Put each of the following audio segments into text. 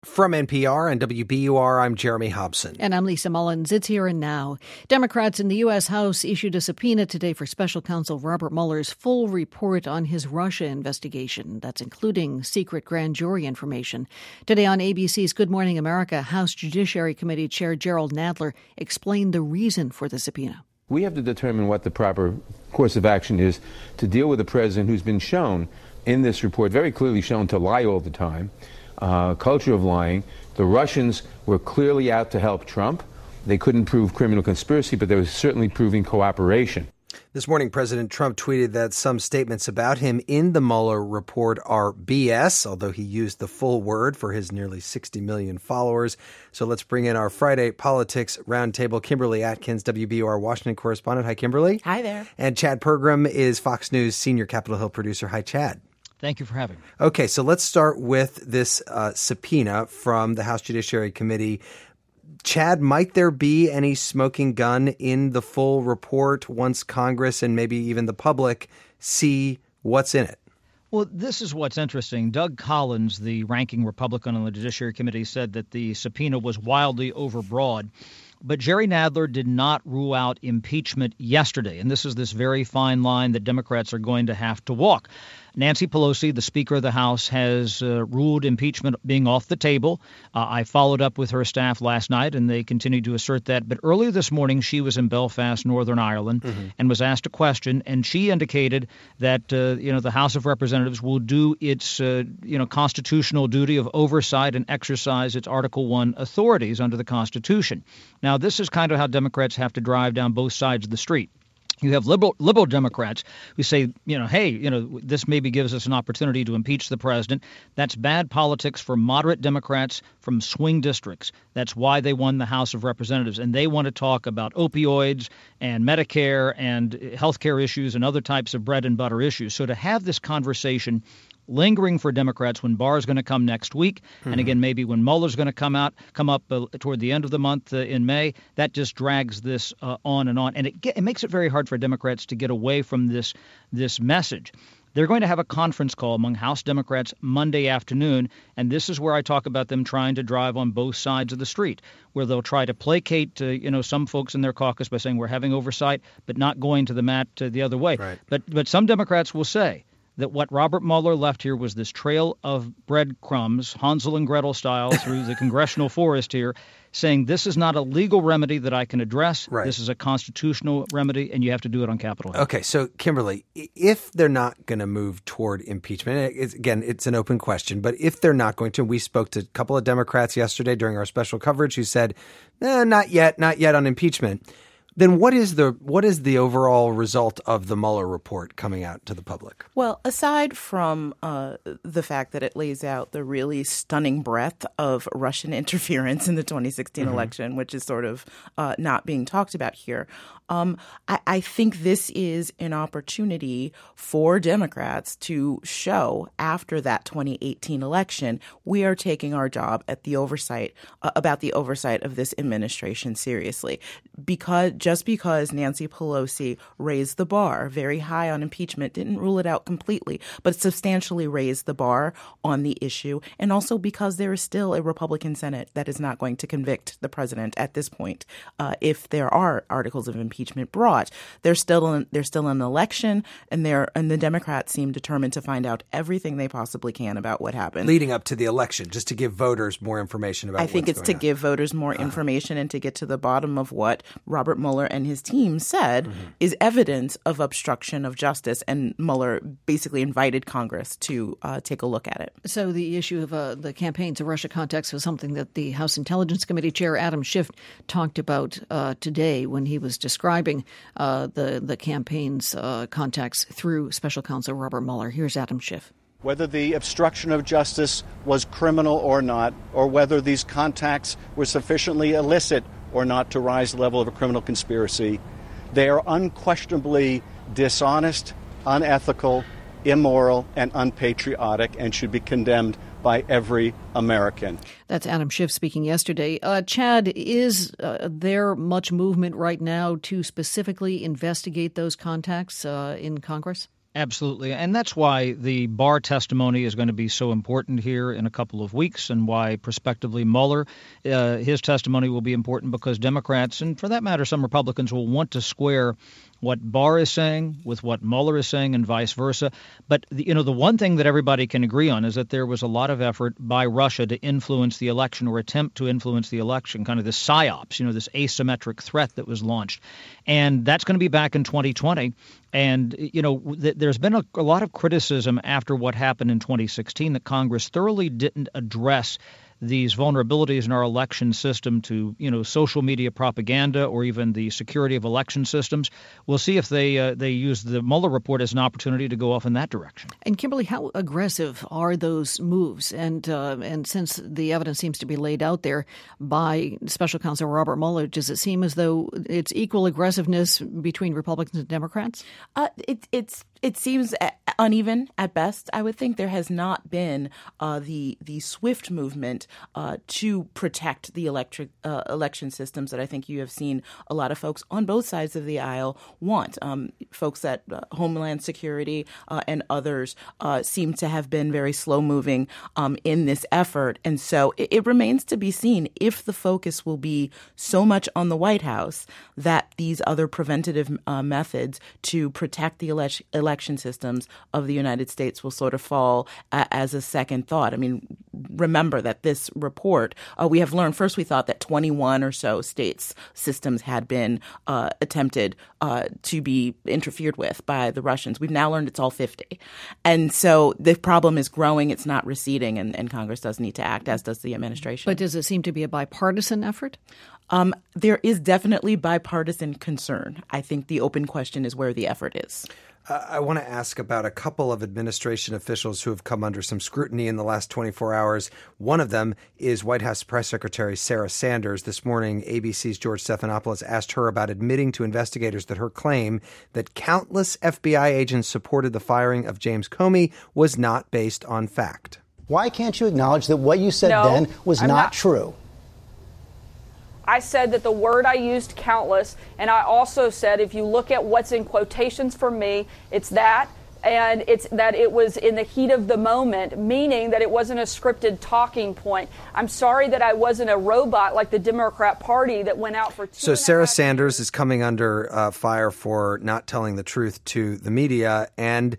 From NPR and WBUR, I'm Jeremy Hobson. And I'm Lisa Mullins. It's Here and Now. Democrats in the U.S. House issued a subpoena today for Special Counsel Robert Mueller's full report on his Russia investigation. That's including secret grand jury information. Today on ABC's Good Morning America, House Judiciary Committee Chair Jerrold Nadler explained the reason for the subpoena. We have to determine what the proper course of action is to deal with a president who's been shown in this report, very clearly shown to lie all the time. Culture of lying. The Russians were clearly out to help Trump. They couldn't prove criminal conspiracy, but they were certainly proving cooperation. This morning, President Trump tweeted that some statements about him in the Mueller report are BS, although he used the full word for his nearly 60 million followers. So let's bring in our Friday Politics Roundtable. Kimberly Atkins, WBUR Washington correspondent. Hi, Kimberly. Hi there. And Chad Pergram is Fox News senior Capitol Hill producer. Hi, Chad. Thank you for having me. Okay, so let's start with this subpoena from the House Judiciary Committee. Chad, might there be any smoking gun in the full report once Congress and maybe even the public see what's in it? Well, this is what's interesting. Doug Collins, the ranking Republican on the Judiciary Committee, said that the subpoena was wildly overbroad. But Jerry Nadler did not rule out impeachment yesterday. And this is this very fine line that Democrats are going to have to walk. Nancy Pelosi, the Speaker of the House, has ruled impeachment being off the table. I followed up with her staff last night, and they continued to assert that. But earlier this morning, she was in Belfast, Northern Ireland, and was asked a question, and she indicated that the House of Representatives will do its constitutional duty of oversight and exercise its Article I authorities under the Constitution. Now, this is kind of how Democrats have to drive down both sides of the street. You have liberal Democrats who say, this maybe gives us an opportunity to impeach the president. That's bad politics for moderate Democrats from swing districts. That's why they won the House of Representatives. And they want to talk about opioids and Medicare and health care issues and other types of bread and butter issues. So to have this conversation lingering for Democrats when Barr is going to come next week, and again, maybe when Mueller's going to come up toward the end of the month in May, that just drags this on and on. And it makes it very hard for Democrats to get away from this message. They're going to have a conference call among House Democrats Monday afternoon, and this is where I talk about them trying to drive on both sides of the street, where they'll try to placate some folks in their caucus by saying we're having oversight, but not going to the mat the other way. Right. But some Democrats will say that what Robert Mueller left here was this trail of breadcrumbs, Hansel and Gretel style, through the congressional forest here, saying this is not a legal remedy that I can address. Right. This is a constitutional remedy, and you have to do it on Capitol Hill. Okay, so Kimberly, if they're not going to move toward impeachment, it's an open question, but if they're not going to, we spoke to a couple of Democrats yesterday during our special coverage who said, not yet on impeachment. Then what is the overall result of the Mueller report coming out to the public? Well, aside from the fact that it lays out the really stunning breadth of Russian interference in the 2016 election, which is sort of not being talked about here, I think this is an opportunity for Democrats to show after that 2018 election, we are taking our job at the oversight about the oversight of this administration seriously. Just because Nancy Pelosi raised the bar very high on impeachment, didn't rule it out completely, but substantially raised the bar on the issue, and also because there is still a Republican Senate that is not going to convict the president at this point if there are articles of impeachment brought. There's still an election, and the Democrats seem determined to find out everything they possibly can about what happened leading up to the election, just to give voters more information about. I think it's to give voters more information and to get to the bottom of what Robert Mueller and his team said is evidence of obstruction of justice, and Mueller basically invited Congress to take a look at it. So the issue of the campaigns of Russia contacts was something that the House Intelligence Committee Chair Adam Schiff talked about today when he was describing the campaign's contacts through Special Counsel Robert Mueller. Here's Adam Schiff. Whether the obstruction of justice was criminal or not, or whether these contacts were sufficiently illicit or not to rise to the level of a criminal conspiracy, they are unquestionably dishonest, unethical, immoral, and unpatriotic, and should be condemned by every American. That's Adam Schiff speaking yesterday. Chad, is there much movement right now to specifically investigate those contacts in Congress? Absolutely. And that's why the Barr testimony is going to be so important here in a couple of weeks, and why prospectively Mueller, his testimony will be important, because Democrats, and for that matter, some Republicans, will want to square what Barr is saying with what Mueller is saying and vice versa. But, the one thing that everybody can agree on is that there was a lot of effort by Russia to influence the election, or attempt to influence the election, kind of the psyops, this asymmetric threat that was launched. And that's going to be back in 2020. And, there's been a lot of criticism after what happened in 2016 that Congress thoroughly didn't address these vulnerabilities in our election system to, social media propaganda, or even the security of election systems. We'll see if they use the Mueller report as an opportunity to go off in that direction. And Kimberly, how aggressive are those moves? And since the evidence seems to be laid out there by Special Counsel Robert Mueller, does it seem as though it's equal aggressiveness between Republicans and Democrats? It seems uneven at best. I would think there has not been the swift movement to protect the election systems that I think you have seen a lot of folks on both sides of the aisle want. Folks at Homeland Security and others seem to have been very slow moving in this effort. And so it remains to be seen if the focus will be so much on the White House that these other preventative methods to protect the election systems of the United States will sort of fall as a second thought. I mean, remember that this report, we have learned, first we thought that 21 or so states' systems had been attempted to be interfered with by the Russians. We've now learned it's all 50. And so the problem is growing, it's not receding, and Congress does need to act, as does the administration. But does it seem to be a bipartisan effort? There is definitely bipartisan concern. I think the open question is where the effort is. I want to ask about a couple of administration officials who have come under some scrutiny in the last 24 hours. One of them is White House Press Secretary Sarah Sanders. This morning, ABC's George Stephanopoulos asked her about admitting to investigators that her claim that countless FBI agents supported the firing of James Comey was not based on fact. Why can't you acknowledge that what you said then was not true? I said that the word I used, countless, and I also said if you look at what's in quotations for me, it's that, and it's that it was in the heat of the moment, meaning that it wasn't a scripted talking point. I'm sorry that I wasn't a robot like the Democrat Party that went out for 2.5 So Sarah Sanders is coming under fire for not telling the truth to the media, and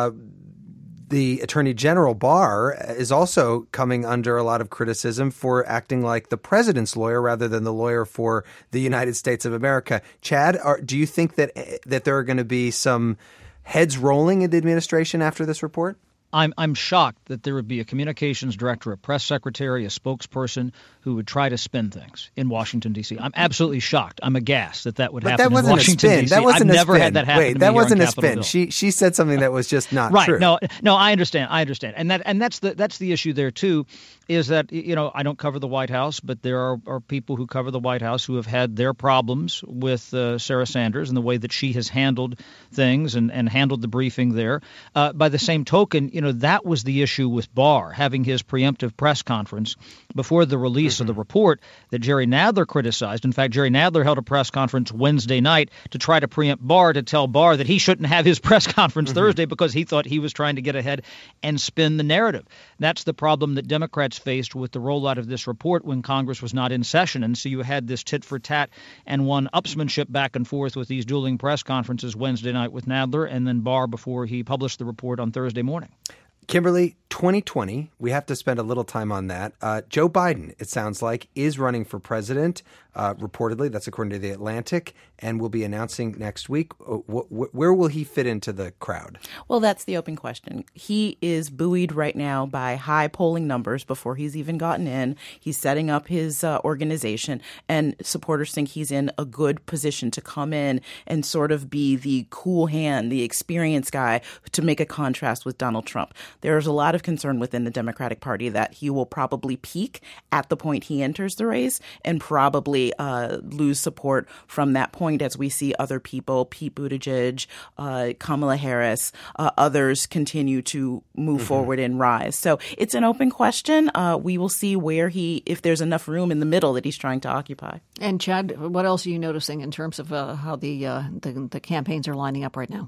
the Attorney General Barr is also coming under a lot of criticism for acting like the president's lawyer rather than the lawyer for the United States of America. Chad, do you think that there are going to be some heads rolling in the administration after this report? I'm shocked that there would be a communications director, a press secretary, a spokesperson who would try to spin things in Washington, D.C. I'm absolutely shocked. I'm aghast that would happen in Washington, D.C. I've never had that happen to me that wasn't here a on Capitol spin. Hill. She said something that was just not right. true. No, I understand. And that's the issue there too, is that, I don't cover the White House, but there are people who cover the White House who have had their problems with Sarah Sanders and the way that she has handled things and handled the briefing there. By the same token, that was the issue with Barr having his preemptive press conference before the release of the report that Jerry Nadler criticized. In fact, Jerry Nadler held a press conference Wednesday night to try to preempt Barr, to tell Barr that he shouldn't have his press conference Thursday because he thought he was trying to get ahead and spin the narrative. That's the problem that Democrats faced with the rollout of this report when Congress was not in session. And so you had this tit for tat and one upsmanship back and forth with these dueling press conferences Wednesday night with Nadler and then Barr before he published the report on Thursday morning. Kimberly, 2020, we have to spend a little time on that. Joe Biden, it sounds like, is running for president, reportedly. That's according to The Atlantic, and will be announcing next week. Where will he fit into the crowd? Well, that's the open question. He is buoyed right now by high polling numbers before he's even gotten in. He's setting up his organization, and supporters think he's in a good position to come in and sort of be the cool hand, the experienced guy to make a contrast with Donald Trump. There's a lot of concern within the Democratic Party that he will probably peak at the point he enters the race and probably lose support from that point as we see other people, Pete Buttigieg, Kamala Harris, others continue to move forward and rise. So it's an open question. We will see if there's enough room in the middle that he's trying to occupy. And Chad, what else are you noticing in terms of how the campaigns are lining up right now?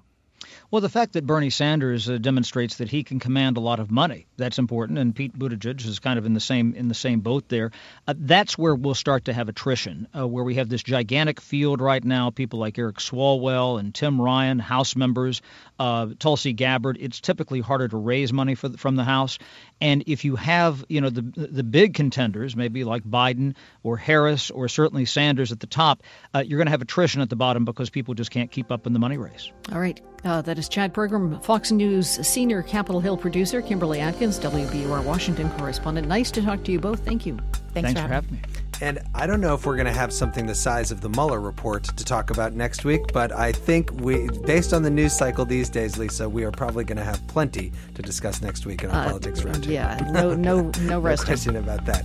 Well, the fact that Bernie Sanders demonstrates that he can command a lot of money, that's important, and Pete Buttigieg is kind of in the same boat there. That's where we'll start to have attrition, where we have this gigantic field right now, people like Eric Swalwell and Tim Ryan, House members, Tulsi Gabbard. It's typically harder to raise money from the House. And if you have, the big contenders, maybe like Biden or Harris or certainly Sanders at the top, you're going to have attrition at the bottom because people just can't keep up in the money race. All right. That is Chad Pergram, Fox News senior Capitol Hill producer, Kimberly Atkins, WBUR Washington correspondent. Nice to talk to you both. Thank you. Thanks for having me. And I don't know if we're going to have something the size of the Mueller report to talk about next week, but I think based on the news cycle these days, Lisa, we are probably going to have plenty to discuss next week in our Politics Roundtable. Yeah, no rest. No question about that.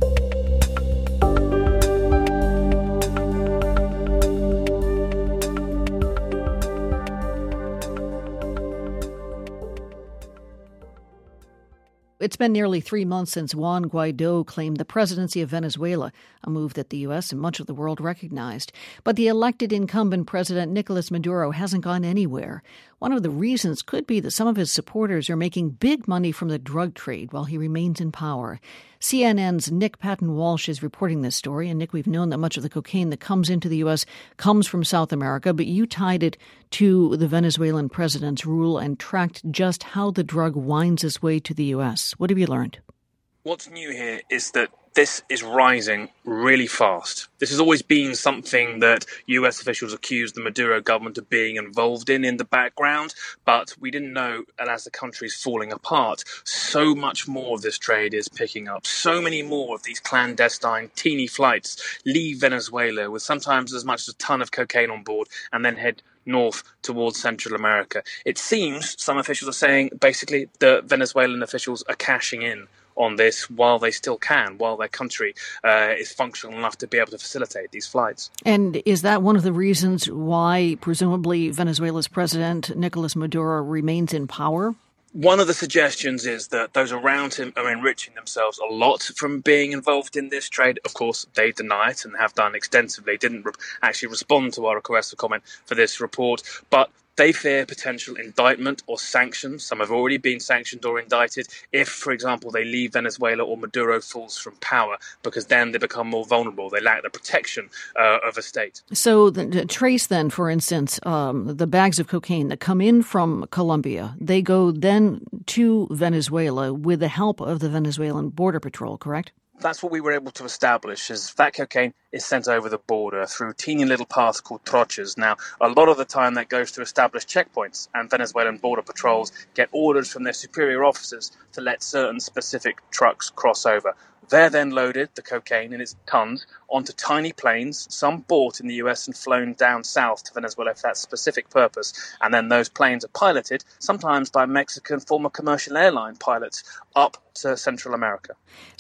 It's been nearly 3 months since Juan Guaido claimed the presidency of Venezuela, a move that the U.S. and much of the world recognized. But the elected incumbent President Nicolas Maduro hasn't gone anywhere. One of the reasons could be that some of his supporters are making big money from the drug trade while he remains in power. CNN's Nick Patton-Walsh is reporting this story. And Nick, we've known that much of the cocaine that comes into the U.S. comes from South America, but you tied it to the Venezuelan president's rule and tracked just how the drug winds its way to the U.S. What have you learned? What's new here is that this is rising really fast. This has always been something that US officials accused the Maduro government of being involved in the background, but we didn't know, and as the country's falling apart, so much more of this trade is picking up. So many more of these clandestine, teeny flights leave Venezuela with sometimes as much as a ton of cocaine on board and then head north towards Central America. It seems some officials are saying basically the Venezuelan officials are cashing in on this while they still can, while their country is functional enough to be able to facilitate these flights. And is that one of the reasons why, presumably, Venezuela's president, Nicolas Maduro, remains in power? One of the suggestions is that those around him are enriching themselves a lot from being involved in this trade. Of course, they deny it and have done extensively, didn't actually respond to our request for comment for this report, but they fear potential indictment or sanctions. Some have already been sanctioned or indicted if, for example, they leave Venezuela or Maduro falls from power, because then they become more vulnerable. They lack the protection of a state. So trace then, for instance, the bags of cocaine that come in from Colombia, they go then to Venezuela with the help of the Venezuelan Border Patrol, correct? That's what we were able to establish, is that cocaine is sent over the border through teeny little paths called troches. Now, a lot of the time that goes to established checkpoints, and Venezuelan border patrols get orders from their superior officers to let certain specific trucks cross over. They're then loaded, the cocaine in its tons, onto tiny planes, some bought in the US and flown down south to Venezuela for that specific purpose. And then those planes are piloted, sometimes by Mexican former commercial airline pilots, up to Central America.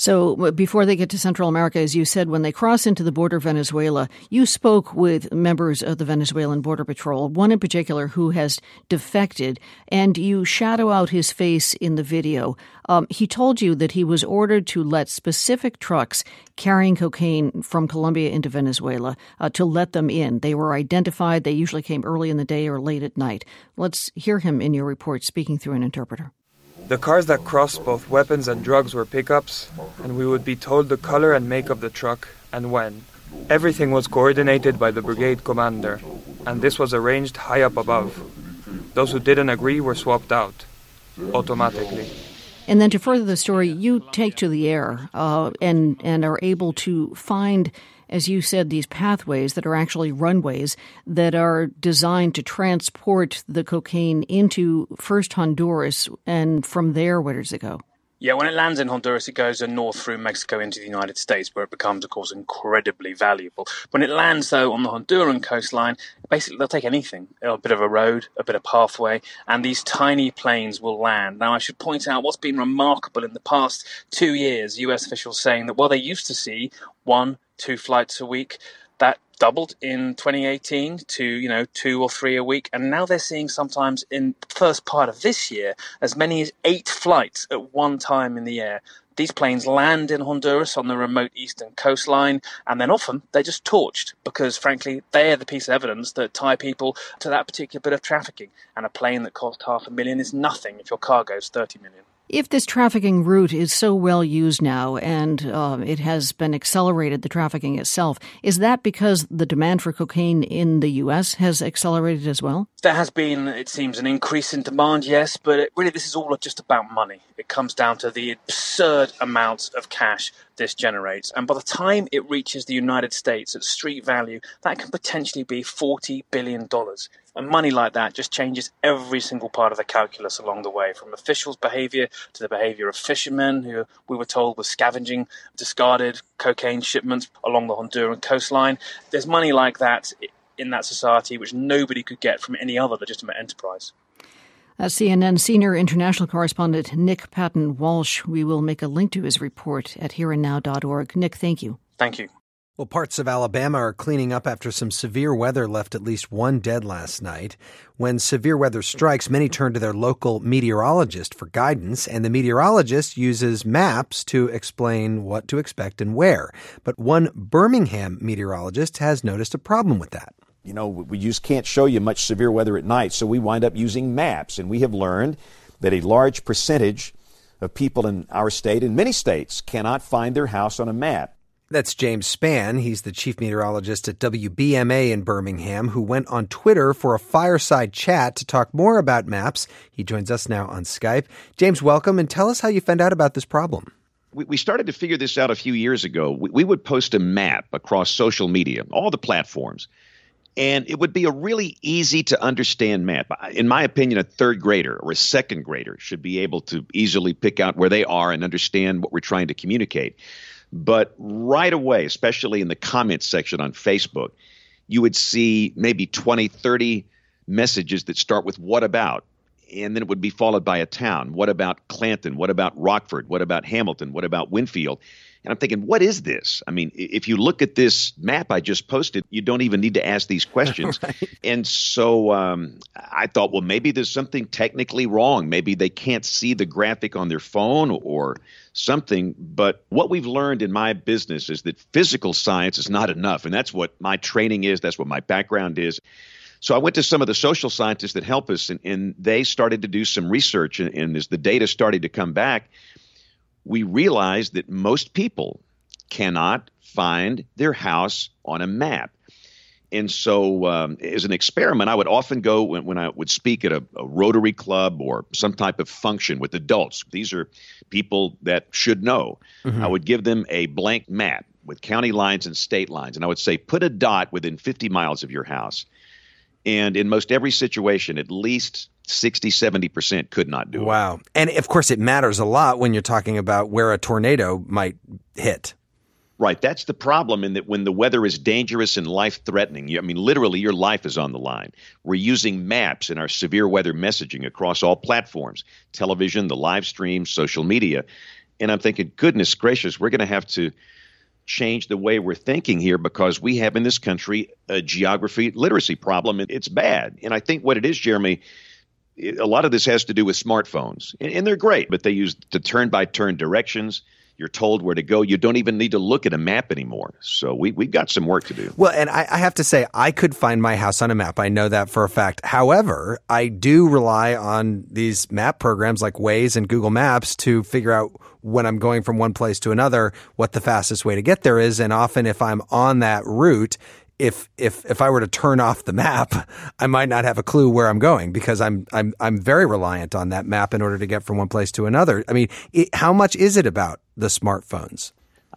So before they get to Central America, as you said, when they cross into the border of Venezuela, you spoke with members of the Venezuelan Border Patrol, one in particular who has defected, and you shadow out his face in the video. He told you that he was ordered to let specific trucks carrying cocaine from Colombia into Venezuela to let them in. They were identified. They usually came early in the day or late at night. Let's hear him in your report speaking through an interpreter. The cars that crossed both weapons and drugs were pickups, and we would be told the color and make of the truck and when. Everything was coordinated by the brigade commander, and this was arranged high up above. Those who didn't agree were swapped out, automatically. And then to further the story, you take to the air and are able to find, as you said, these pathways that are actually runways that are designed to transport the cocaine into first Honduras, and from there, where does it go? Yeah, when it lands in Honduras, it goes north through Mexico into the United States, where it becomes, of course, incredibly valuable. When it lands, though, on the Honduran coastline, basically they'll take anything, a bit of a road, a bit of pathway, and these tiny planes will land. Now, I should point out what's been remarkable in the past 2 years, US officials saying that while they used to see 1-2 flights a week, that doubled in 2018 to, 2 or 3 a week. And now they're seeing sometimes in the first part of this year as many as 8 flights at one time in the air. These planes land in Honduras on the remote eastern coastline, and then often they're just torched because, frankly, they are the piece of evidence that tie people to that particular bit of trafficking. And a plane that cost $500,000 is nothing if your cargo is $30 million. If this trafficking route is so well used now and it has been accelerated, the trafficking itself, is that because the demand for cocaine in the U.S. has accelerated as well? There has been, it seems, an increase in demand, yes, but really this is all just about money. It comes down to the absurd amounts of cash this generates. And by the time it reaches the United States at street value, that can potentially be $40 billion. And money like that just changes every single part of the calculus along the way, from officials' behavior to the behavior of fishermen who we were told were scavenging discarded cocaine shipments along the Honduran coastline. There's money like that in that society which nobody could get from any other legitimate enterprise. CNN senior international correspondent Nick Patton Walsh. We will make a link to his report at hereandnow.org. Nick, thank you. Thank you. Well, parts of Alabama are cleaning up after some severe weather left at least one dead last night. When severe weather strikes, many turn to their local meteorologist for guidance, and the meteorologist uses maps to explain what to expect and where. But one Birmingham meteorologist has noticed a problem with that. You know, we just can't show you much severe weather at night, so we wind up using maps. And we have learned that a large percentage of people in our state, and many states, cannot find their house on a map. That's James Spann. He's the chief meteorologist at WBMA in Birmingham, who went on Twitter for a fireside chat to talk more about maps. He joins us now on Skype. James, welcome, and tell us how you found out about this problem. We started to figure this out a few years ago. We would post a map across social media, all the platforms, and it would be a really easy to understand map. In my opinion, a third grader or a second grader should be able to easily pick out where they are and understand what we're trying to communicate. But right away, especially in the comments section on Facebook, you would see maybe 20, 30 messages that start with "what about?" And then it would be followed by a town. What about Clanton? What about Rockford? What about Hamilton? What about Winfield? And I'm thinking, what is this? I mean, if you look at this map I just posted, you don't even need to ask these questions. Right. And so I thought, well, maybe there's something technically wrong. Maybe they can't see the graphic on their phone or something. But what we've learned in my business is that physical science is not enough. And that's what my training is. That's what my background is. So I went to some of the social scientists that help us, and they started to do some research. And as the data started to come back, we realized that most people cannot find their house on a map. And so as an experiment, I would often go when I would speak at a Rotary Club or some type of function with adults. These are people that should know. Mm-hmm. I would give them a blank map with county lines and state lines. And I would say, put a dot within 50 miles of your house. And in most every situation, at least 60, 70% could not do it. Wow. And of course, it matters a lot when you're talking about where a tornado might hit. Right. That's the problem, in that when the weather is dangerous and life-threatening, I mean, literally your life is on the line. We're using maps in our severe weather messaging across all platforms, television, the live stream, social media. And I'm thinking, goodness gracious, we're going to have to change the way we're thinking here, because we have in this country a geography literacy problem. It's bad. And I think what it is, Jeremy, a lot of this has to do with smartphones. And they're great, but they use the turn-by-turn directions. You're told where to go. You don't even need to look at a map anymore. So we've got some work to do. Well, and I have to say, I could find my house on a map. I know that for a fact. However, I do rely on these map programs like Waze and Google Maps to figure out when I'm going from one place to another, what the fastest way to get there is. And often if I'm on that route, if I were to turn off the map, I might not have a clue where I'm going, because I'm very reliant on that map in order to get from one place to another. I mean, how much is it about the smartphones?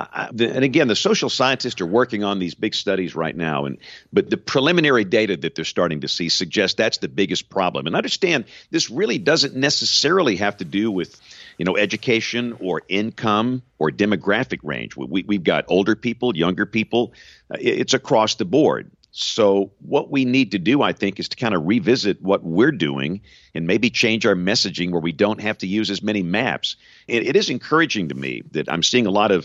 And again, the social scientists are working on these big studies right now, but the preliminary data that they're starting to see suggests that's the biggest problem. And understand, this really doesn't necessarily have to do with education or income or demographic range. We've got older people, younger people. It's across the board. So what we need to do, I think, is to kind of revisit what we're doing and maybe change our messaging where we don't have to use as many maps. It is encouraging to me that I'm seeing a lot of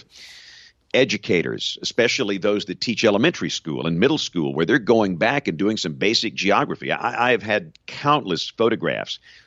educators, especially those that teach elementary school and middle school, where they're going back and doing some basic geography. I have had countless photographs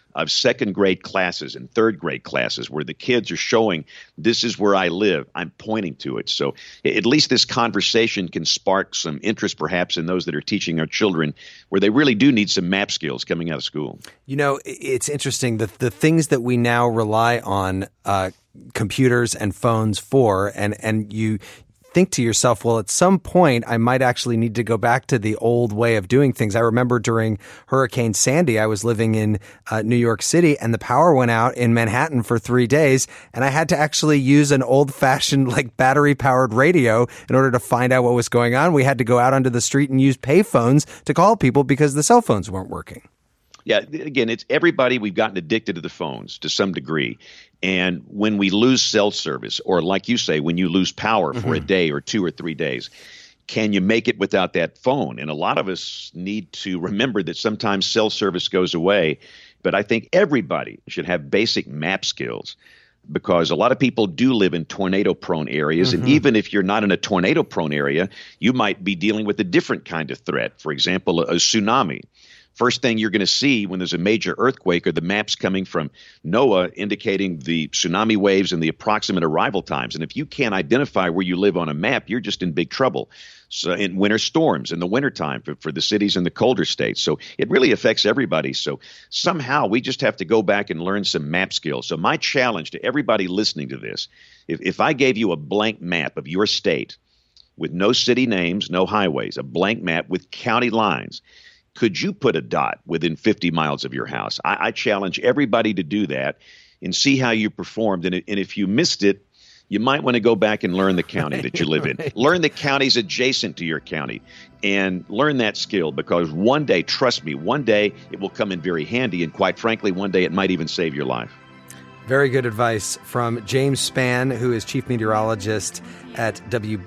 of second grade classes and third grade classes where the kids are showing this is where I live. I'm pointing to it. So at least this conversation can spark some interest perhaps in those that are teaching our children where they really do need some map skills coming out of school. You know, it's interesting that the things that we now rely on computers and phones for, and you think to yourself, well, at some point, I might actually need to go back to the old way of doing things. I remember during Hurricane Sandy, I was living in New York City, and the power went out in Manhattan for 3 days, and I had to actually use an old-fashioned, like, battery-powered radio in order to find out what was going on. We had to go out onto the street and use payphones to call people because the cell phones weren't working. Yeah, again, it's everybody. We've gotten addicted to the phones to some degree. And when we lose cell service, or like you say, when you lose power for a day or 2 or 3 days, can you make it without that phone? And a lot of us need to remember that sometimes cell service goes away. But I think everybody should have basic map skills, because a lot of people do live in tornado-prone areas. And even if you're not in a tornado-prone area, you might be dealing with a different kind of threat. For example, a tsunami. First thing you're going to see when there's a major earthquake are the maps coming from NOAA indicating the tsunami waves and the approximate arrival times. And if you can't identify where you live on a map, you're just in big trouble. So in winter storms, in the wintertime for the cities in the colder states. So it really affects everybody. So somehow we just have to go back and learn some map skills. So my challenge to everybody listening to this, if I gave you a blank map of your state with no city names, no highways, a blank map with county lines, could you put a dot within 50 miles of your house? I challenge everybody to do that and see how you performed. And if you missed it, you might want to go back and learn the county that you live in. Learn the counties adjacent to your county and learn that skill, because one day, trust me, one day it will come in very handy. And quite frankly, one day it might even save your life. Very good advice from James Spann, who is chief meteorologist at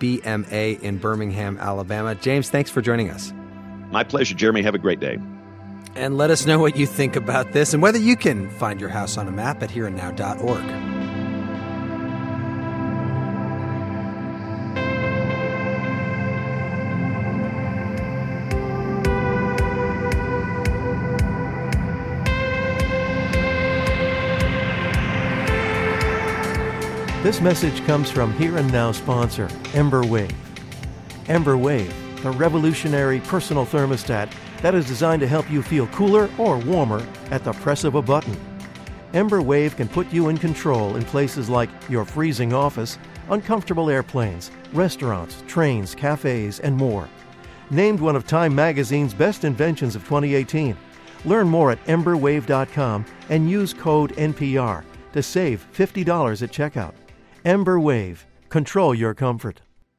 WBMA in Birmingham, Alabama. James, thanks for joining us. My pleasure, Jeremy. Have a great day. And let us know what you think about this and whether you can find your house on a map at hereandnow.org. This message comes from Here and Now sponsor, Ember Wave. Ember Wave, a revolutionary personal thermostat that is designed to help you feel cooler or warmer at the press of a button. Ember Wave can put you in control in places like your freezing office, uncomfortable airplanes, restaurants, trains, cafes, and more. Named one of Time Magazine's best inventions of 2018. Learn more at emberwave.com and use code NPR to save $50 at checkout. Ember Wave. Control your comfort.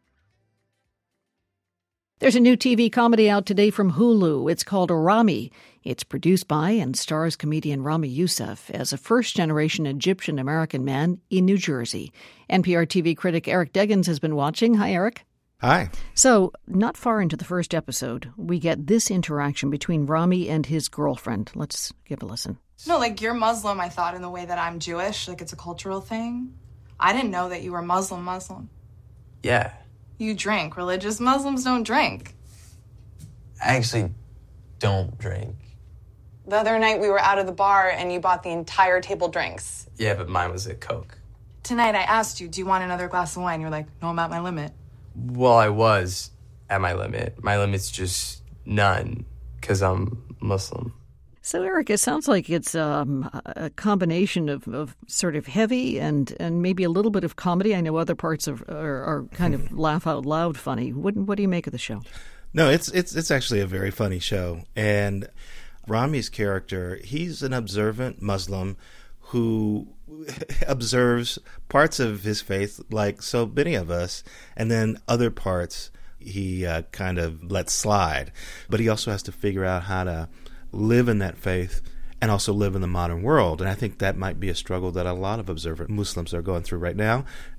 There's a new TV comedy out today from Hulu. It's called Ramy. It's produced by and stars comedian Ramy Youssef as a first-generation Egyptian-American man in New Jersey. NPR TV critic Eric Deggans has been watching. Hi, Eric. Hi. So, not far into the first episode, we get this interaction between Ramy and his girlfriend. Let's give a listen. No, like, you're Muslim, I thought, in the way that I'm Jewish. Like, it's a cultural thing. I didn't know that you were Muslim. Yeah. You drink. Religious Muslims don't drink. I actually don't drink. The other night we were out of the bar and you bought the entire table drinks. Yeah, but mine was a Coke. Tonight I asked you, do you want another glass of wine? You're like, no, I'm at my limit. Well, I was at my limit. My limit's just none, because I'm Muslim. So, Eric, it sounds like it's a combination of sort of heavy and maybe a little bit of comedy. I know other parts are kind of laugh out loud funny. What do you make of the show? No, it's actually a very funny show. And Ramy's character, he's an observant Muslim who observes parts of his faith like so many of us, and then other parts he kind of lets slide. But he also has to figure out how to live in that faith and also live in the modern world. And I think that might be a struggle that a lot of observant Muslims are going through right now.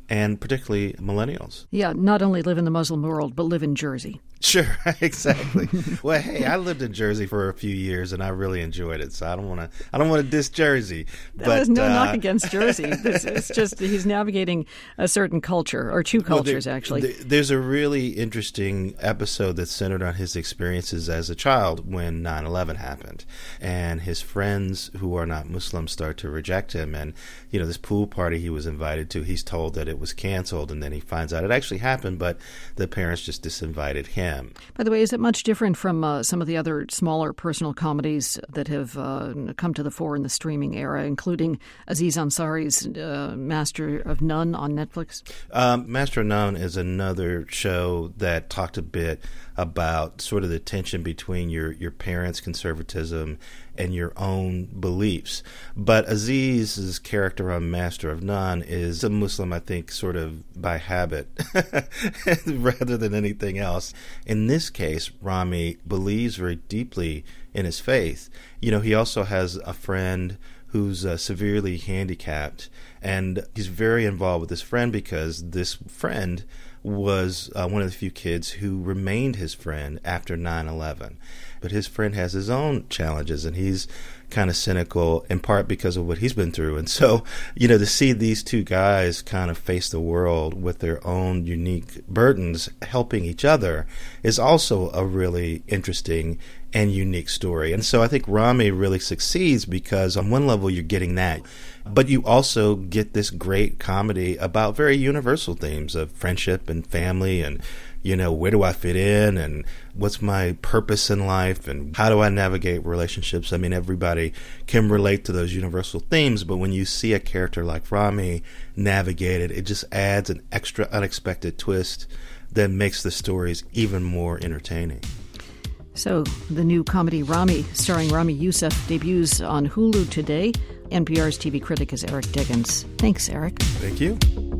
and particularly millennials. Yeah, not only live in the Muslim world, but live in Jersey. Sure, exactly. Well, hey, I lived in Jersey for a few years, and I really enjoyed it. So I don't want to diss Jersey. There's no knock against Jersey. It's just he's navigating a certain culture, or two cultures, actually. There's a really interesting episode that's centered on his experiences as a child when 9/11 happened, and his friends who are not Muslims start to reject him. And this pool party he was invited to, he's told that it was canceled, and then he finds out it actually happened, but the parents just disinvited him. By the way, is it much different from some of the other smaller personal comedies that have come to the fore in the streaming era, including Aziz Ansari's Master of None on Netflix? Master of None is another show that talked a bit about sort of the tension between your parents' conservatism and your own beliefs. But Aziz's character on Master of None is a Muslim, I think, sort of by habit rather than anything else. In this case, Rami believes very deeply in his faith. He also has a friend who's severely handicapped, and he's very involved with this friend because this friend was one of the few kids who remained his friend after 9/11. But his friend has his own challenges, and he's kind of cynical in part because of what he's been through. And so, to see these two guys kind of face the world with their own unique burdens, helping each other, is also a really interesting and unique story. And so I think Rami really succeeds because on one level you're getting that, but you also get this great comedy about very universal themes of friendship and family and where do I fit in and what's my purpose in life and how do I navigate relationships? I mean, everybody can relate to those universal themes, but when you see a character like Rami navigate it, it just adds an extra unexpected twist that makes the stories even more entertaining. So the new comedy Rami, starring Rami Youssef, debuts on Hulu today. NPR's TV critic is Eric Diggins. Thanks, Eric. Thank you.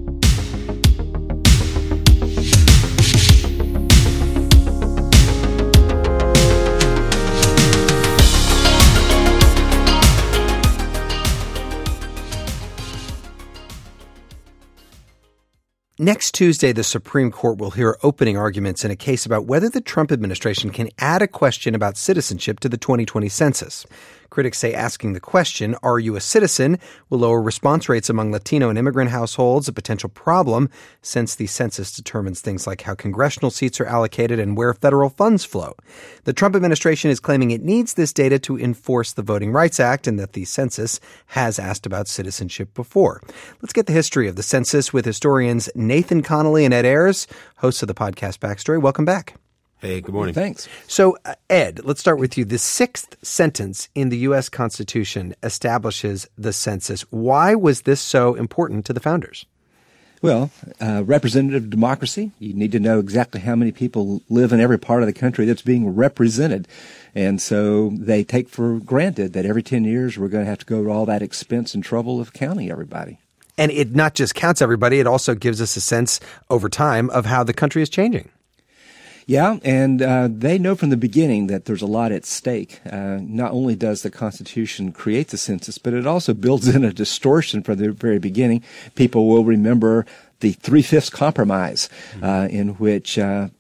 Next Tuesday, the Supreme Court will hear opening arguments in a case about whether the Trump administration can add a question about citizenship to the 2020 census. Critics say asking the question, "Are you a citizen?" will lower response rates among Latino and immigrant households, a potential problem since the census determines things like how congressional seats are allocated and where federal funds flow. The Trump administration is claiming it needs this data to enforce the Voting Rights Act and that the census has asked about citizenship before. Let's get the history of the census with historians Nathan Connolly and Ed Ayers, hosts of the podcast Backstory. Welcome back. Hey, good morning. Thanks. So, Ed, let's start with you. The sixth sentence in the U.S. Constitution establishes the census. Why was this so important to the founders? Well, representative democracy, you need to know exactly how many people live in every part of the country that's being represented. And so they take for granted that every 10 years we're going to have to go to all that expense and trouble of counting everybody. And it not just counts everybody, it also gives us a sense over time of how the country is changing. Yeah, and they know from the beginning that there's a lot at stake. Not only does the Constitution create the census, but it also builds in a distortion from the very beginning. People will remember the 3/5 compromise, in which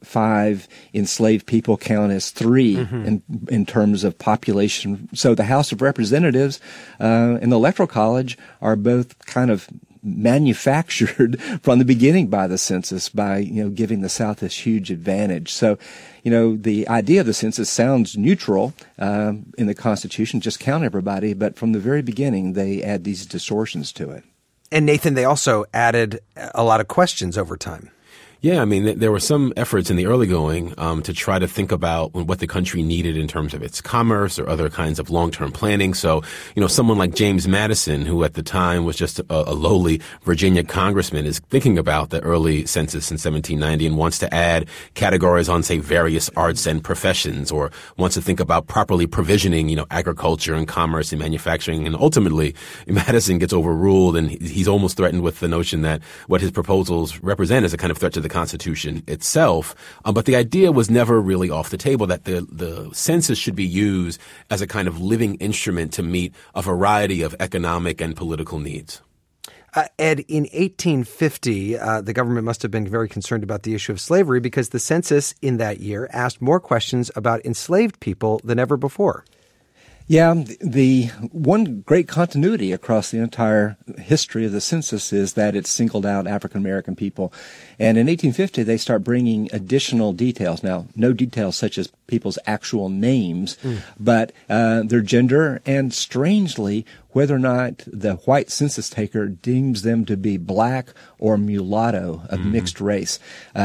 5 enslaved people count as 3 in terms of population. So the House of Representatives and the Electoral College are both kind of manufactured from the beginning by the census by, giving the South this huge advantage. So, the idea of the census sounds neutral in the Constitution, just count everybody, but from the very beginning, they add these distortions to it. And Nathan, they also added a lot of questions over time. Yeah, I mean, there were some efforts in the early going to try to think about what the country needed in terms of its commerce or other kinds of long-term planning. So, someone like James Madison, who at the time was just a lowly Virginia congressman, is thinking about the early census in 1790 and wants to add categories on, say, various arts and professions, or wants to think about properly provisioning, agriculture and commerce and manufacturing. And ultimately, Madison gets overruled, and he's almost threatened with the notion that what his proposals represent is a kind of threat to the Constitution itself. But the idea was never really off the table that the census should be used as a kind of living instrument to meet a variety of economic and political needs. Ed, in 1850, the government must have been very concerned about the issue of slavery because the census in that year asked more questions about enslaved people than ever before. Yeah, the one great continuity across the entire history of the census is that it singled out African American people. And in 1850, they start bringing additional details. Now, no details such as people's actual names, but their gender and, strangely, whether or not the white census taker deems them to be black or mulatto of mixed race.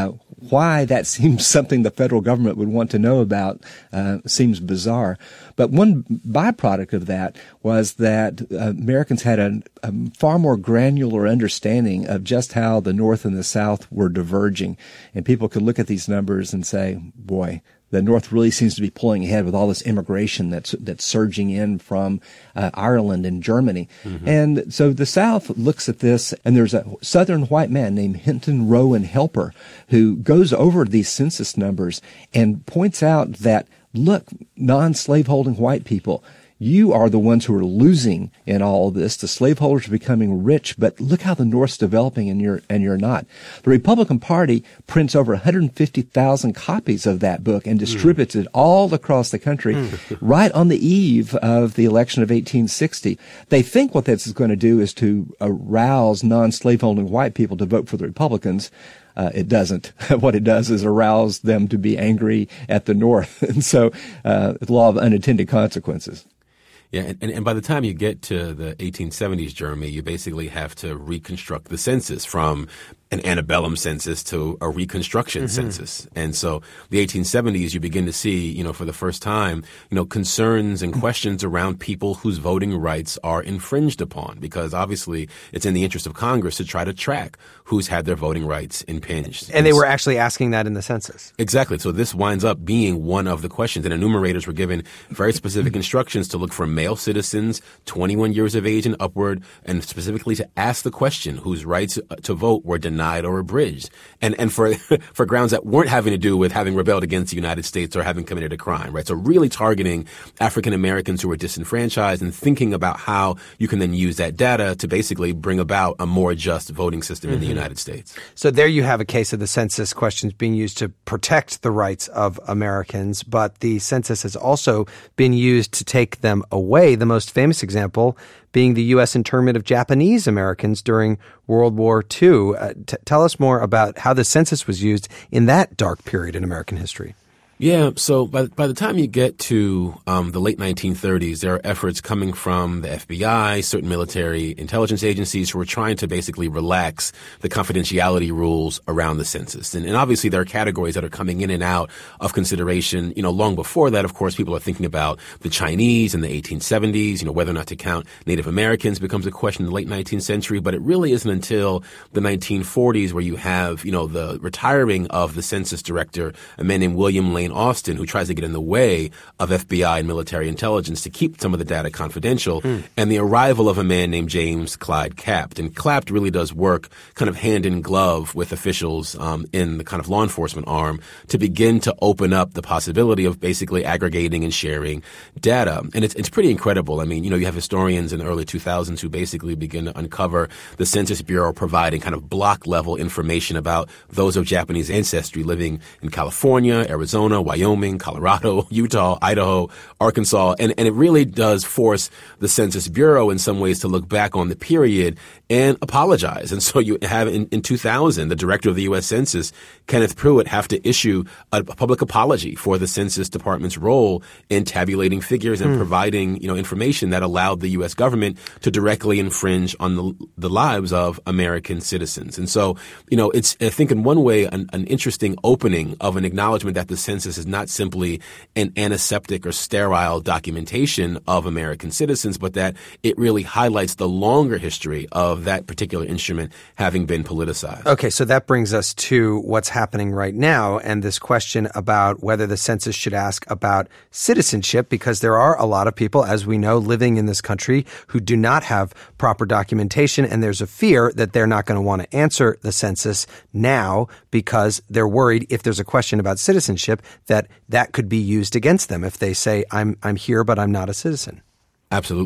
Why that seems something the federal government would want to know about seems bizarre. But one byproduct of that was that Americans had a far more granular understanding of just how the North and the South were diverging. And people could look at these numbers and say, boy, the North really seems to be pulling ahead with all this immigration that's surging in from Ireland and Germany. And so the South looks at this, and there's a Southern white man named Hinton Rowan Helper who goes over these census numbers and points out that, look, non-slaveholding white people, you are the ones who are losing in all of this. The slaveholders are becoming rich, but look how the North's developing and you're not. The Republican Party prints over 150,000 copies of that book and distributes it all across the country right on the eve of the election of 1860. They think what this is going to do is to arouse non-slaveholding white people to vote for the Republicans. It doesn't. What it does is arouse them to be angry at the North. And so the law of unintended consequences. Yeah, and by the time you get to the 1870s, Jeremy, you basically have to reconstruct the census from an antebellum census to a reconstruction census. And so the 1870s, you begin to see, for the first time, concerns and questions around people whose voting rights are infringed upon, because obviously it's in the interest of Congress to try to track who's had their voting rights impinged. And they were actually asking that in the census. Exactly. So this winds up being one of the questions. And enumerators were given very specific instructions to look for male citizens, 21 years of age and upward, and specifically to ask the question whose rights to vote were denied or abridged, and for grounds that weren't having to do with having rebelled against the United States or having committed a crime, right? So really targeting African Americans who were disenfranchised and thinking about how you can then use that data to basically bring about a more just voting system in the United States. So there you have a case of the census questions being used to protect the rights of Americans, but the census has also been used to take them away. The most famous example being the U.S. internment of Japanese Americans during World War II. Tell us more about how the census was used in that dark period in American history. Yeah, so by the time you get to the late 1930s, there are efforts coming from the FBI, certain military intelligence agencies who are trying to basically relax the confidentiality rules around the census. And obviously there are categories that are coming in and out of consideration. Long before that, of course, people are thinking about the Chinese in the 1870s, whether or not to count Native Americans becomes a question in the late 19th century. But it really isn't until the 1940s where you have, the retiring of the census director, a man named William Lane Austin, who tries to get in the way of FBI and military intelligence to keep some of the data confidential, and the arrival of a man named James Clyde Capt. And Capt really does work kind of hand in glove with officials in the kind of law enforcement arm to begin to open up the possibility of basically aggregating and sharing data. And it's pretty incredible. I mean, you have historians in the early 2000s who basically begin to uncover the Census Bureau providing kind of block level information about those of Japanese ancestry living in California, Arizona, Wyoming, Colorado, Utah, Idaho, Arkansas. And it really does force the Census Bureau in some ways to look back on the period and apologize. And so you have in 2000, the director of the U.S. Census, Kenneth Pruitt, have to issue a public apology for the Census Department's role in tabulating figures and providing, information that allowed the U.S. government to directly infringe on the lives of American citizens. And so, it's, I think, in one way, an interesting opening of an acknowledgement that the census is not simply an antiseptic or sterile documentation of American citizens, but that it really highlights the longer history of that particular instrument having been politicized. Okay, so that brings us to what's happening right now and this question about whether the census should ask about citizenship, because there are a lot of people, as we know, living in this country who do not have proper documentation, and there's a fear that they're not going to want to answer the census now because they're worried if there's a question about citizenship that could be used against them if they say, I'm here, but I'm not a citizen. Absolutely.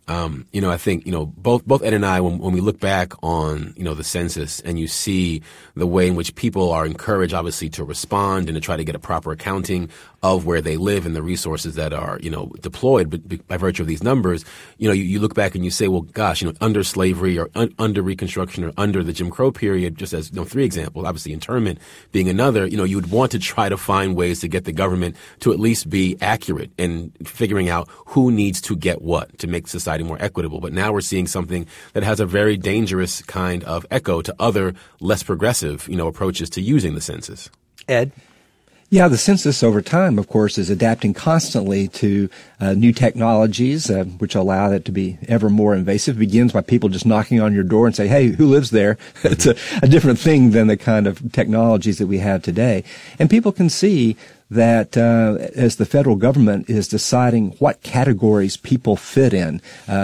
I think, both Ed and I, when we look back on, the census and you see the way in which people are encouraged, obviously, to respond and to try to get a proper accounting of where they live and the resources that are, deployed by virtue of these numbers, you look back and you say, well, gosh, under slavery or under Reconstruction or under the Jim Crow period, just as 3 examples, obviously internment being another, you would want to try to find ways to get the government to at least be accurate in figuring out who needs to get what to make society more equitable. But now we're seeing something that has a very dangerous kind of echo to other less progressive, approaches to using the census. Ed? Yeah, the census over time, of course, is adapting constantly to new technologies, which allow it to be ever more invasive. It begins by people just knocking on your door and say, hey, who lives there? It's a different thing than the kind of technologies that we have today. And people can see that as the federal government is deciding what categories people fit in,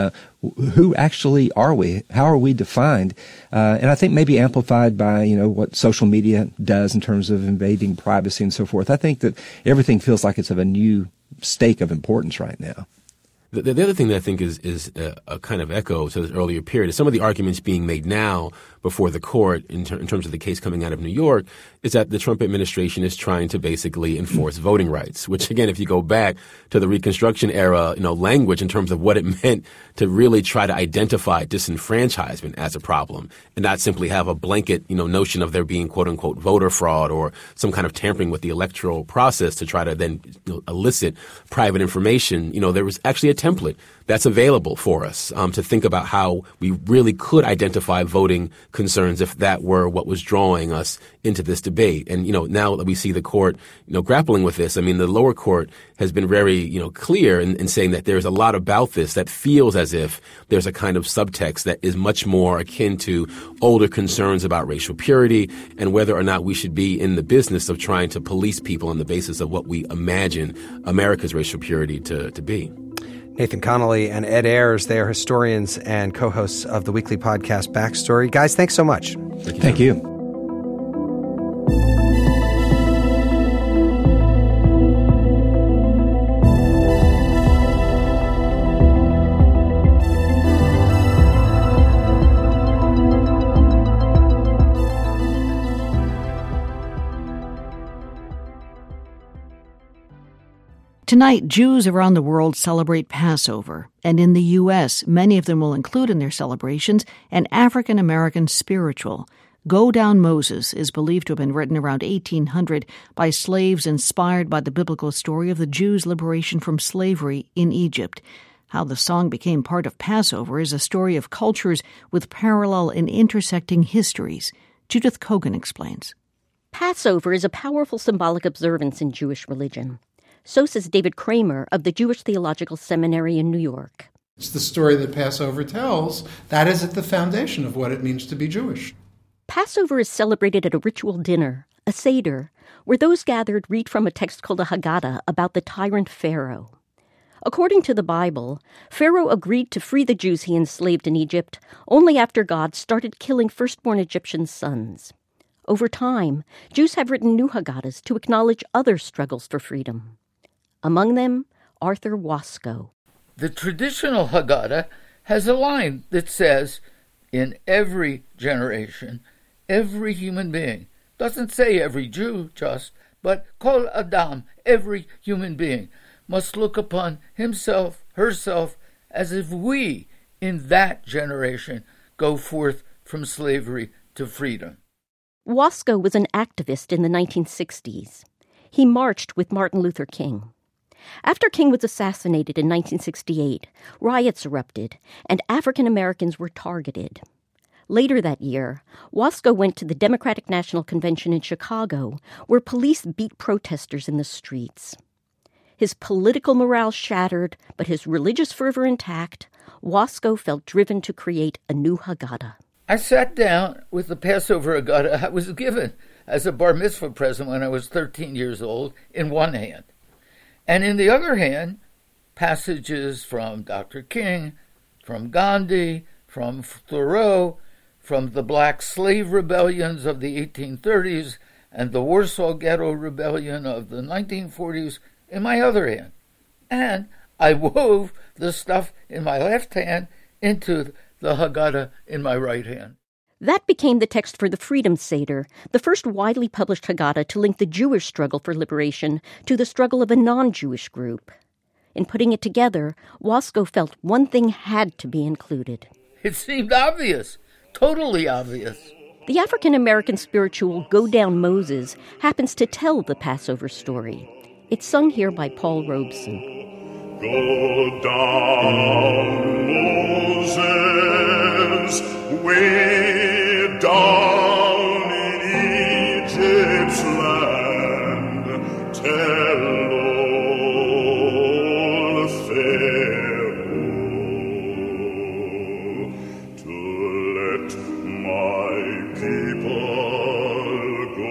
who actually are we? How are we defined? And I think maybe amplified by, what social media does in terms of invading privacy and so forth. I think that everything feels like it's of a new stake of importance right now. The other thing that I think is a kind of echo to this earlier period is some of the arguments being made now before the court in terms of the case coming out of New York is that the Trump administration is trying to basically enforce voting rights, which, again, if you go back to the Reconstruction era, language in terms of what it meant to really try to identify disenfranchisement as a problem and not simply have a blanket, notion of there being, quote unquote, voter fraud or some kind of tampering with the electoral process to try to then elicit private information. There was actually a template that's available for us to think about how we really could identify voting concerns if that were what was drawing us into this debate. And, now that we see the court, grappling with this, the lower court has been very, clear in saying that there's a lot about this that feels as if there's a kind of subtext that is much more akin to older concerns about racial purity and whether or not we should be in the business of trying to police people on the basis of what we imagine America's racial purity to be. Nathan Connolly and Ed Ayers, they are historians and co-hosts of the weekly podcast Backstory. Guys, thanks so much. Thank you. Tonight, Jews around the world celebrate Passover, and in the U.S., many of them will include in their celebrations an African-American spiritual. Go Down Moses is believed to have been written around 1800 by slaves inspired by the biblical story of the Jews' liberation from slavery in Egypt. How the song became part of Passover is a story of cultures with parallel and intersecting histories. Judith Kogan explains. Passover is a powerful symbolic observance in Jewish religion. So says David Kramer of the Jewish Theological Seminary in New York. It's the story that Passover tells. That is at the foundation of what it means to be Jewish. Passover is celebrated at a ritual dinner, a Seder, where those gathered read from a text called a Haggadah about the tyrant Pharaoh. According to the Bible, Pharaoh agreed to free the Jews he enslaved in Egypt only after God started killing firstborn Egyptian sons. Over time, Jews have written new Haggadahs to acknowledge other struggles for freedom. Among them, Arthur Waskow. The traditional Haggadah has a line that says, in every generation, every human being, doesn't say every Jew just, but Kol Adam, every human being, must look upon himself, herself, as if we, in that generation, go forth from slavery to freedom. Waskow was an activist in the 1960s. He marched with Martin Luther King. After King was assassinated in 1968, riots erupted, and African Americans were targeted. Later that year, Waskow went to the Democratic National Convention in Chicago, where police beat protesters in the streets. His political morale shattered, but his religious fervor intact, Waskow felt driven to create a new Haggadah. I sat down with the Passover Haggadah I was given as a bar mitzvah present when I was 13 years old in one hand. And in the other hand, passages from Dr. King, from Gandhi, from Thoreau, from the Black Slave Rebellions of the 1830s and the Warsaw Ghetto Rebellion of the 1940s in my other hand. And I wove the stuff in my left hand into the Haggadah in my right hand. That became the text for the Freedom Seder, the first widely published Haggadah to link the Jewish struggle for liberation to the struggle of a non-Jewish group. In putting it together, Wasko felt one thing had to be included. It seemed obvious, totally obvious. The African-American spiritual Go Down Moses happens to tell the Passover story. It's sung here by Paul Robeson. Go down, Moses, way down in Egypt's land, tell old Pharaoh to let my people go.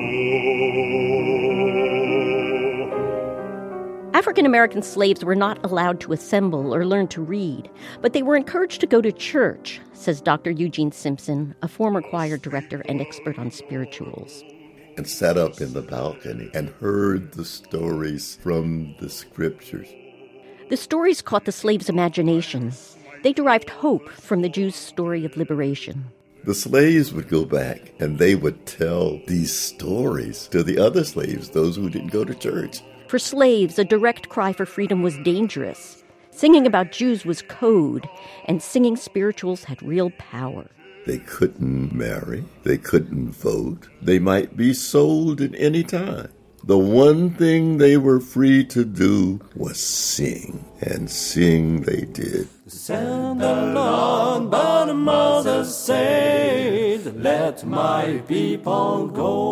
African-American slaves were not allowed to assemble or learn to read, but they were encouraged to go to church, says Dr. Eugene Simpson, a former choir director and expert on spirituals. And sat up in the balcony and heard the stories from the scriptures. The stories caught the slaves' imagination. They derived hope from the Jews' story of liberation. The slaves would go back and they would tell these stories to the other slaves, those who didn't go to church. For slaves, a direct cry for freedom was dangerous. Singing about Jews was code, and singing spirituals had real power. They couldn't marry. They couldn't vote. They might be sold at any time. The one thing they were free to do was sing, and sing they did. Send the Lord, but Moses said, let my people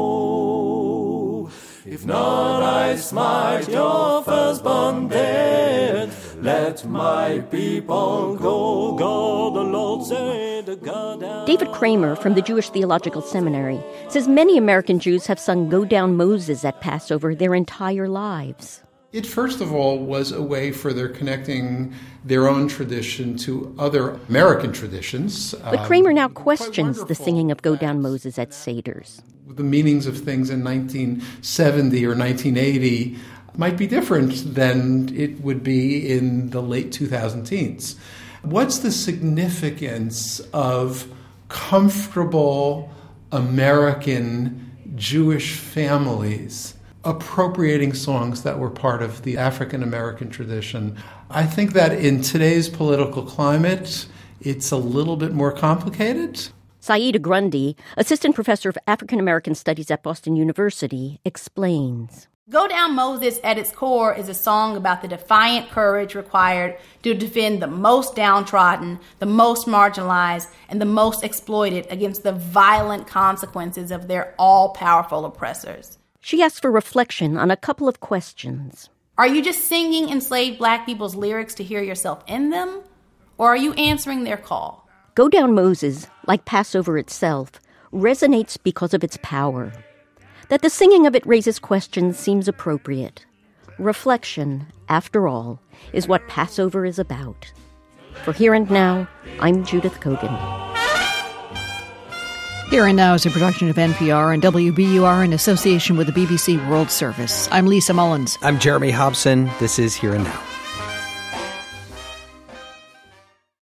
go. If not, I smite your firstborn dead. Let my people go. God, the Lord said, God. David Kramer from the Jewish Theological Seminary says many American Jews have sung Go Down Moses at Passover their entire lives. It, first of all, was a way for their connecting their own tradition to other American traditions. But Kramer now questions the singing of Go Down Moses at Seders. The meanings of things in 1970 or 1980 might be different than it would be in the late 2010s. What's the significance of comfortable American Jewish families appropriating songs that were part of the African American tradition? I think that in today's political climate, it's a little bit more complicated. Saida Grundy, assistant professor of African American Studies at Boston University, explains. Go Down Moses at its core is a song about the defiant courage required to defend the most downtrodden, the most marginalized, and the most exploited against the violent consequences of their all-powerful oppressors. She asks for reflection on a couple of questions. Are you just singing enslaved black people's lyrics to hear yourself in them? Or are you answering their call? Go Down Moses, like Passover itself, resonates because of its power. That the singing of it raises questions seems appropriate. Reflection, after all, is what Passover is about. For Here and Now, I'm Judith Kogan. Here and Now is a production of NPR and WBUR in association with the BBC World Service. I'm Lisa Mullins. I'm Jeremy Hobson. This is Here and Now.